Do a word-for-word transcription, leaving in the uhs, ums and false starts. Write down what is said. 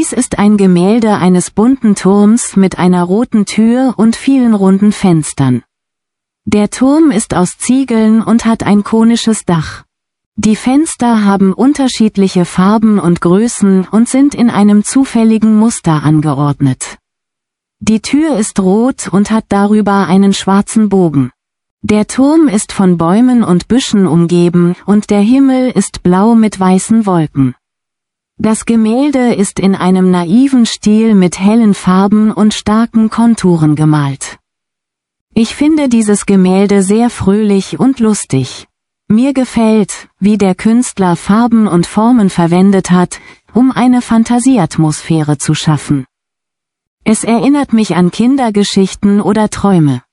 Dies ist ein Gemälde eines bunten Turms mit einer roten Tür und vielen runden Fenstern. Der Turm ist aus Ziegeln und hat ein konisches Dach. Die Fenster haben unterschiedliche Farben und Größen und sind in einem zufälligen Muster angeordnet. Die Tür ist rot und hat darüber einen schwarzen Bogen. Der Turm ist von Bäumen und Büschen umgeben und der Himmel ist blau mit weißen Wolken. Das Gemälde ist in einem naiven Stil mit hellen Farben und starken Konturen gemalt. Ich finde dieses Gemälde sehr fröhlich und lustig. Mir gefällt, wie der Künstler Farben und Formen verwendet hat, um eine Fantasieatmosphäre zu schaffen. Es erinnert mich an Kindergeschichten oder Träume.